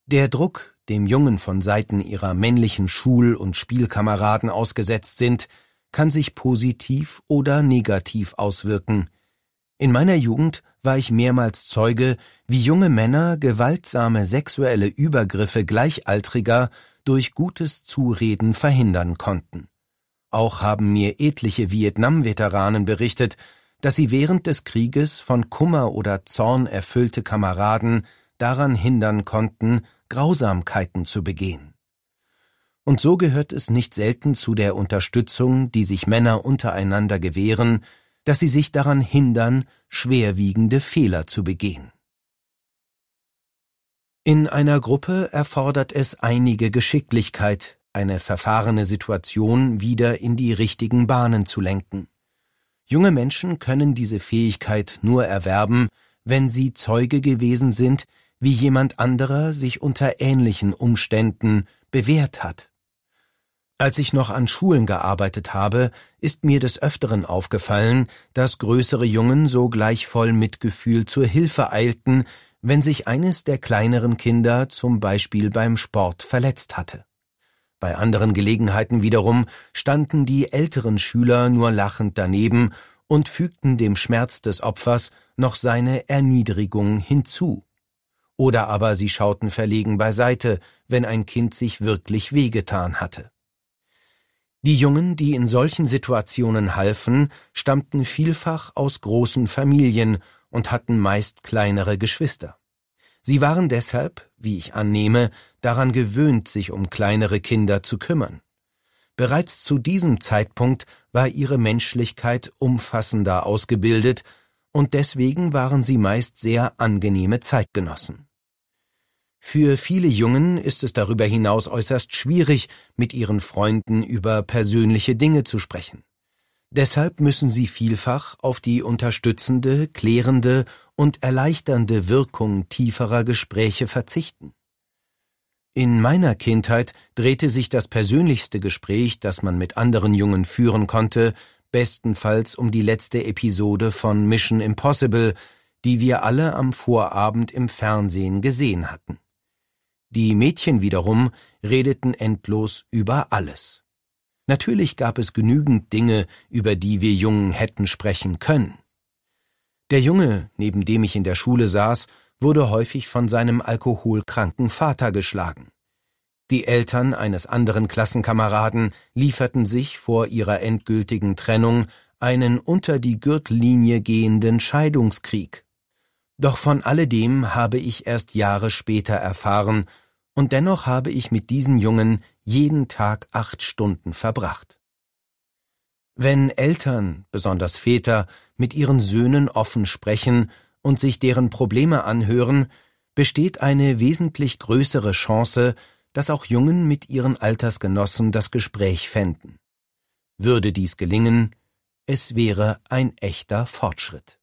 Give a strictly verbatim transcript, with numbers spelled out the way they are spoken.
Der Druck, dem Jungen von Seiten ihrer männlichen Schul- und Spielkameraden ausgesetzt sind, kann sich positiv oder negativ auswirken. In meiner Jugend war ich mehrmals Zeuge, wie junge Männer gewaltsame sexuelle Übergriffe Gleichaltriger durch gutes Zureden verhindern konnten. Auch haben mir etliche Vietnam-Veteranen berichtet, dass sie während des Krieges von Kummer oder Zorn erfüllte Kameraden daran hindern konnten, Grausamkeiten zu begehen. Und so gehört es nicht selten zu der Unterstützung, die sich Männer untereinander gewähren, dass sie sich daran hindern, schwerwiegende Fehler zu begehen. In einer Gruppe erfordert es einige Geschicklichkeit, eine verfahrene Situation wieder in die richtigen Bahnen zu lenken. Junge Menschen können diese Fähigkeit nur erwerben, wenn sie Zeuge gewesen sind, wie jemand anderer sich unter ähnlichen Umständen bewährt hat. Als ich noch an Schulen gearbeitet habe, ist mir des Öfteren aufgefallen, dass größere Jungen sogleich voll Mitgefühl zur Hilfe eilten, wenn sich eines der kleineren Kinder zum Beispiel beim Sport verletzt hatte. Bei anderen Gelegenheiten wiederum standen die älteren Schüler nur lachend daneben und fügten dem Schmerz des Opfers noch seine Erniedrigung hinzu. Oder aber sie schauten verlegen beiseite, wenn ein Kind sich wirklich wehgetan hatte. Die Jungen, die in solchen Situationen halfen, stammten vielfach aus großen Familien und hatten meist kleinere Geschwister. Sie waren deshalb, wie ich annehme, daran gewöhnt, sich um kleinere Kinder zu kümmern. Bereits zu diesem Zeitpunkt war ihre Menschlichkeit umfassender ausgebildet und deswegen waren sie meist sehr angenehme Zeitgenossen. Für viele Jungen ist es darüber hinaus äußerst schwierig, mit ihren Freunden über persönliche Dinge zu sprechen. Deshalb müssen sie vielfach auf die unterstützende, klärende und erleichternde Wirkung tieferer Gespräche verzichten. In meiner Kindheit drehte sich das persönlichste Gespräch, das man mit anderen Jungen führen konnte, bestenfalls um die letzte Episode von Mission Impossible, die wir alle am Vorabend im Fernsehen gesehen hatten. Die Mädchen wiederum redeten endlos über alles. Natürlich gab es genügend Dinge, über die wir Jungen hätten sprechen können. Der Junge, neben dem ich in der Schule saß, wurde häufig von seinem alkoholkranken Vater geschlagen. Die Eltern eines anderen Klassenkameraden lieferten sich vor ihrer endgültigen Trennung einen unter die Gürtellinie gehenden Scheidungskrieg. Doch von alledem habe ich erst Jahre später erfahren, und dennoch habe ich mit diesen Jungen jeden Tag acht Stunden verbracht. Wenn Eltern, besonders Väter, mit ihren Söhnen offen sprechen und sich deren Probleme anhören, besteht eine wesentlich größere Chance, dass auch Jungen mit ihren Altersgenossen das Gespräch fänden. Würde dies gelingen, es wäre ein echter Fortschritt.